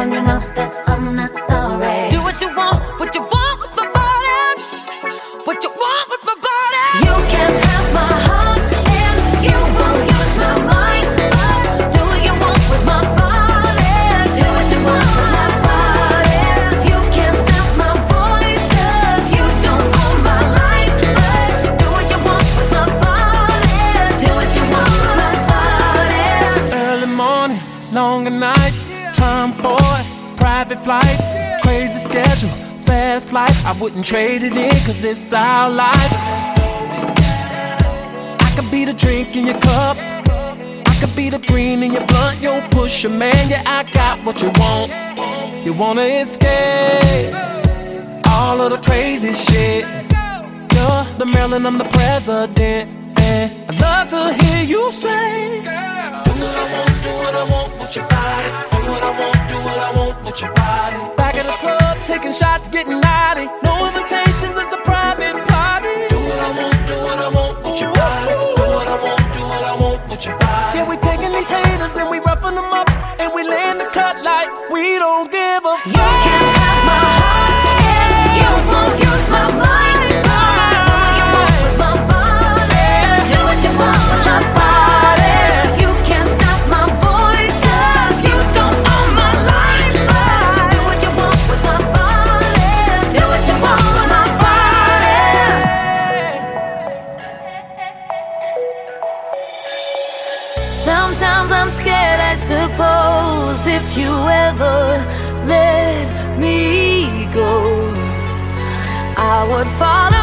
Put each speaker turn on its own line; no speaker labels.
when you know that I'm not sorry. Do what you want with my body. What you want with my body. You can't have my heart and you won't use my mind. Do what you want with my body. Do what you want with my body. You can't stop my voice 'cause you don't own my life. Do what you want with my body. Do what you want with my body.
Early morning, longer nights, time for it, private flights, crazy schedule, fast life. I wouldn't trade it in 'cause it's our life. I could be the drink in your cup, I could be the green in your blunt. Yo, pusher, man, yeah, I got what you want. You wanna escape all of the crazy shit. You're the Maryland, I'm the president, and I'd love to hear you say, do what I want, do what I want with your body. Do what I want, do what I want with your body. Back at the club, taking shots, getting naughty. No invitations, it's a private party. Do what I want, do what I want with your body. Do what I want, do what I want with your body. Yeah, we taking these haters and we roughing them up, and we laying the cut like we don't give a fuck.
You can't have my heart and you won't use my mind. Do what you want with my body. Do what you want with my body. You can't stop my voice 'cause you don't own my life. Do what you want with my body. Do what you want with my body. Sometimes I'm scared, I suppose, if you ever let me go, I would follow